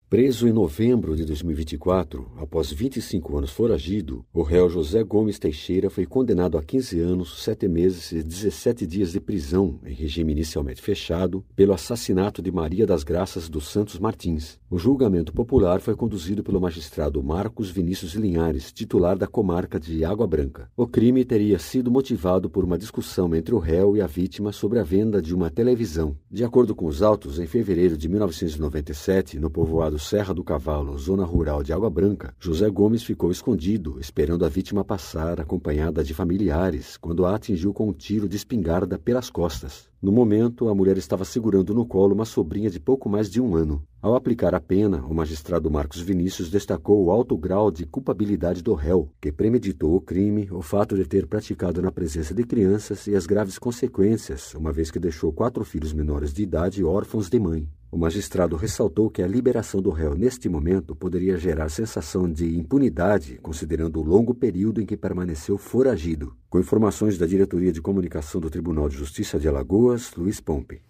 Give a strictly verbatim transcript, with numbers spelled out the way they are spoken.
Preso em novembro de dois mil e vinte e quatro, após vinte e cinco anos foragido, o réu José Gomes Teixeira foi condenado a quinze anos, sete meses e dezessete dias de prisão, em regime inicialmente fechado, pelo assassinato de Maria das Graças dos Santos Martins. O julgamento popular foi conduzido pelo magistrado Marcos Vinícius Linhares, titular da comarca de Água Branca. O crime teria sido motivado por uma discussão entre o réu e a vítima sobre a venda de uma televisão. De acordo com os autos, em fevereiro de mil novecentos e noventa e sete, no povoado Serra do Cavalo, zona rural de Água Branca, José Gomes ficou escondido, esperando a vítima passar, acompanhada de familiares, quando a atingiu com um tiro de espingarda pelas costas. No momento, a mulher estava segurando no colo uma sobrinha de pouco mais de um ano. Ao aplicar a pena, o magistrado Marcos Vinícius destacou o alto grau de culpabilidade do réu, que premeditou o crime, o fato de ter praticado na presença de crianças e as graves consequências, uma vez que deixou quatro filhos menores de idade órfãos de mãe. O magistrado ressaltou que a liberação do réu neste momento poderia gerar sensação de impunidade, considerando o longo período em que permaneceu foragido. Com informações da Diretoria de Comunicação do Tribunal de Justiça de Alagoas, Luiz Pompe.